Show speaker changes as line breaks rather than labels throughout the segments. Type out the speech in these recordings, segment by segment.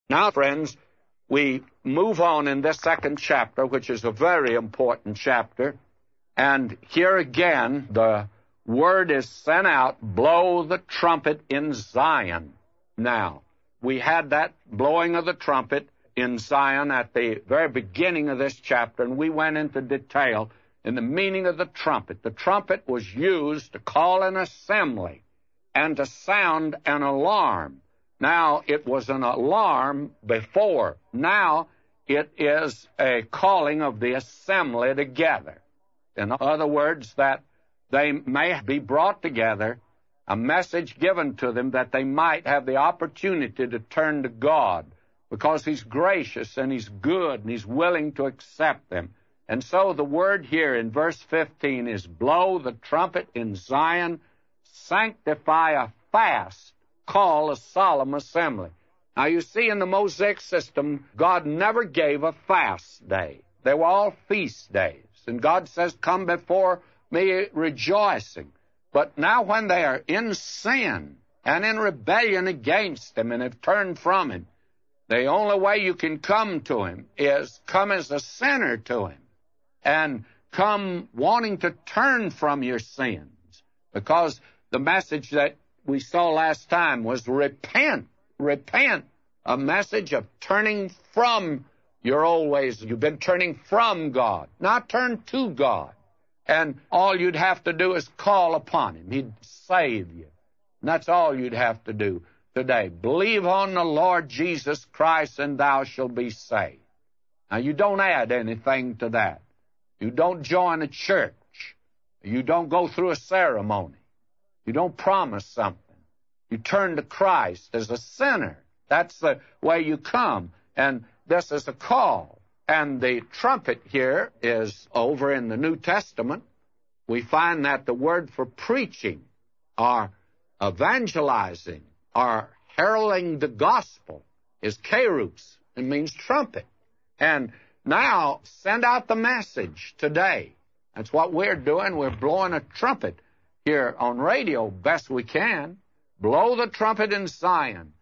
Now, friends, we move on in this second chapter, which is a very important chapter. And here again, the word is sent out, blow the trumpet in Zion. Now, we had that blowing of the trumpet in Zion at the very beginning of this chapter, and we went into detail in the meaning of the trumpet. The trumpet was used to call an assembly and to sound an alarm. Now, it was an alarm before. Now, it is a calling of the assembly together. In other words, that they may be brought together, a message given to them that they might have the opportunity to turn to God, because He's gracious and He's good and He's willing to accept them. And so the word here in verse 15 is, blow the trumpet in Zion, sanctify a fast, call a solemn assembly. Now you see, in the Mosaic system, God never gave a fast day. They were all feast days. And God says, come before me rejoicing. But now when they are in sin and in rebellion against Him and have turned from Him, the only way you can come to Him is come as a sinner to Him and come wanting to turn from your sins. Because the message that we saw last time was repent, repent, a message of turning from your old ways. You've been turning from God, not turn to God. And all you'd have to do is call upon Him. He'd save you. And that's all you'd have to do today. Believe on the Lord Jesus Christ, and thou shalt be saved. Now, you don't add anything to that. You don't join a church. You don't go through a ceremony. You don't promise something. You turn to Christ as a sinner. That's the way you come. And this is a call. And the trumpet here is over in the New Testament. We find that the word for preaching or evangelizing or heralding the gospel is kerus. It means trumpet. And now, send out the message today. That's what we're doing. We're blowing a trumpet here on radio best we can. Blow the trumpet in Zion.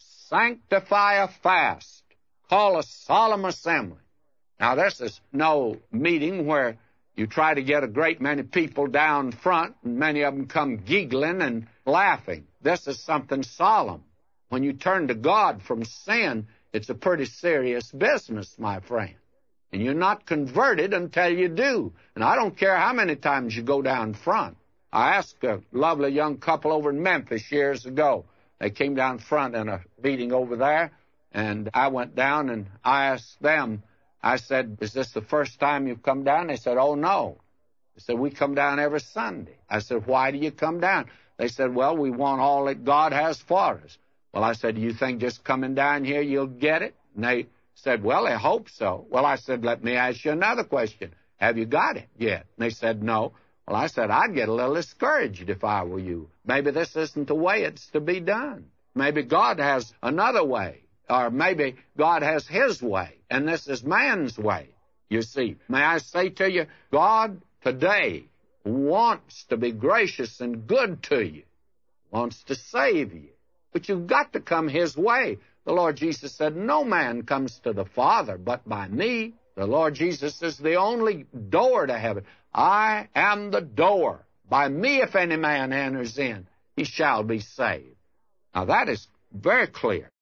Sanctify a fast. Call a solemn assembly. Now, this is no meeting where you try to get a great many people down front, and many of them come giggling and laughing. This is something solemn. When you turn to God from sin, it's a pretty serious business, my friend. And you're not converted until you do. And I don't care how many times you go down front. I asked a lovely young couple over in Memphis years ago. They came down front in a meeting over there, and I went down and I asked them, I said, is this the first time you've come down? They said, oh, no. They said, we come down every Sunday. I said, why do you come down? They said, well, we want all that God has for us. Well, I said, do you think just coming down here you'll get it? And they said, well, I hope so. Well, I said, let me ask you another question. Have you got it yet? And they said, no. Well, I said, I'd get a little discouraged if I were you. Maybe this isn't the way it's to be done. Maybe God has another way. Or maybe God has His way, and this is man's way, you see. May I say to you, God today wants to be gracious and good to you, wants to save you. But you've got to come His way. The Lord Jesus said, no man comes to the Father but by me. The Lord Jesus is the only door to heaven. I am the door. By me, if any man enters in, he shall be saved. Now, that is very clear.